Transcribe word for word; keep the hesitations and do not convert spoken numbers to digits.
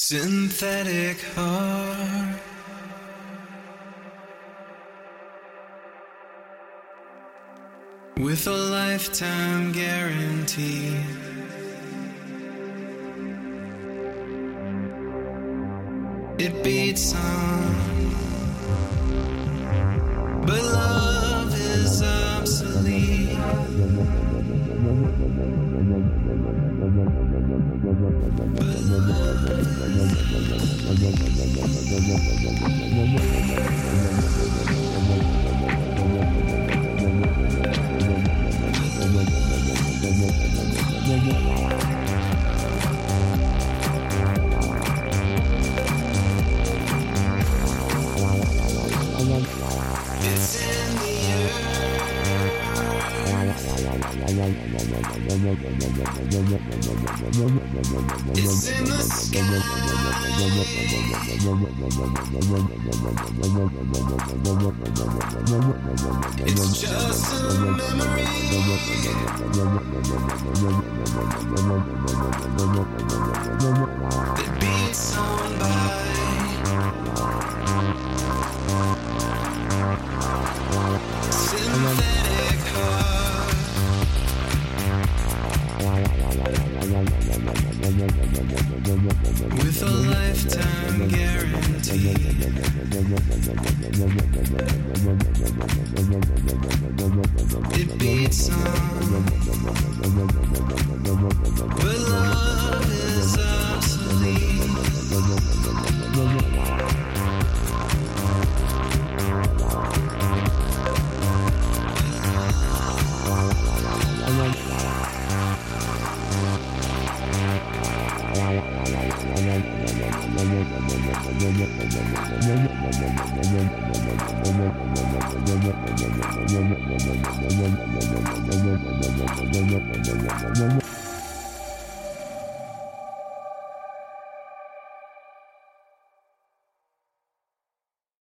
Synthetic heart, with a lifetime guarantee. It beats on, but love is obsolete. But love it's in the it's in the sky. It's just a memory that beats on by. Synthetic heart, with a lifetime guarantee. It beats on, but love is obsolete. Thank you.